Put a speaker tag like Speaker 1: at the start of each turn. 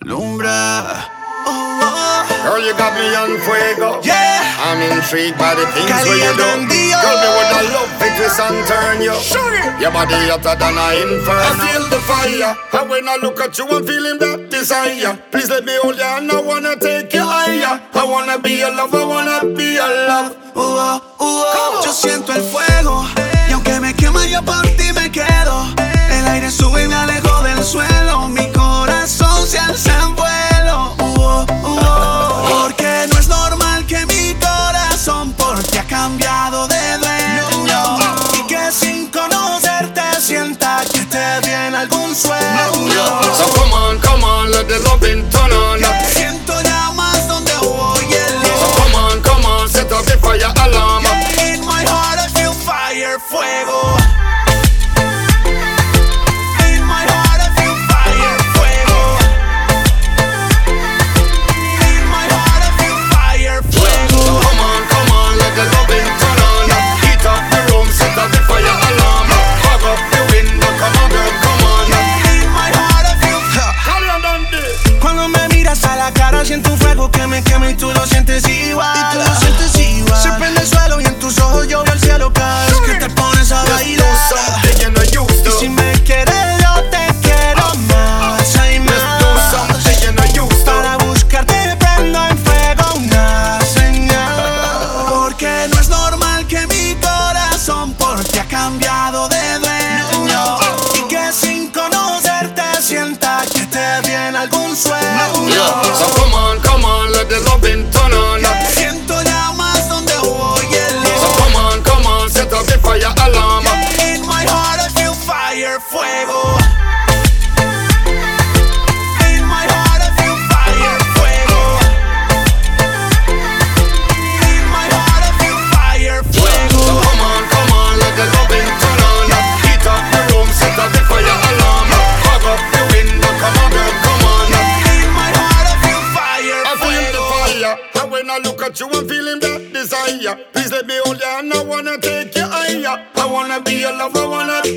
Speaker 1: Lumbra.
Speaker 2: Girl, you got me on fuego.
Speaker 1: Yeah.
Speaker 2: I'm intrigued by the things where you do.
Speaker 1: Caliente.
Speaker 2: Girl, me woulda love it twist and turn you. Your body hotter than a inferno. I feel the fire, and when I look at you, I'm feeling that desire. Please let me hold you, and I wanna take you higher. I wanna be your love, I wanna be your love.
Speaker 1: Yo siento el fuego, y aunque me quema yo por ti me quedo. El aire sube y me alejo del suelo. Mi corazón se alza en vuelo. Porque no es normal que mi corazón por ti ha cambiado de dueño. Y que sin conocerte sienta que te viene algún sueño.
Speaker 2: So come on, let the loving turn on.
Speaker 1: Siento llamas donde voy el
Speaker 2: So come on, set up the fire alarm.
Speaker 1: In my heart I feel fire, fuego. In my heart I feel fire, fuego. In my heart I feel fire, fuego.
Speaker 2: So come on, let the loving turn on. Heat up the room, set up the fire alarm. Fog up the window, come on girl, come on.
Speaker 1: In my heart I feel
Speaker 2: Carry on down there.
Speaker 1: Cuando me miras a la cara siento un fuego que me quema y tú lo sientes igual. Se prende el suelo y en tus ojos yo veo el cielo cada vez que te pones a bailar.
Speaker 2: Something you know used
Speaker 1: Y
Speaker 2: to.
Speaker 1: si me quieres yo te quiero más. Hay
Speaker 2: Let's do
Speaker 1: más.
Speaker 2: something you know used to.
Speaker 1: Para buscarte prendo en fuego una señal. Porque no es normal que mi corazón por ti ha cambiado de dueño. Y que sin conocerte sienta que te viene algún sueño.
Speaker 2: Yeah. So come on, let the loving turn on.
Speaker 1: Siento llamas donde voy el
Speaker 2: So come on, set up the fire alarm.
Speaker 1: In my heart I feel fire, fuego. In my heart I feel fire, fuego. In my heart I feel fire,
Speaker 2: So
Speaker 1: fuego.
Speaker 2: come on, let the loving turn on. Heat up the room, set up the fire alarm. Fog up the window, come on girl, come on.
Speaker 1: In my heart I feel fire,
Speaker 2: I feel the
Speaker 1: fuego.
Speaker 2: fire, and when I look at you, I'm feeling that desire. Please let me hold you, and I wanna take you higher. I wanna be your love, I wanna be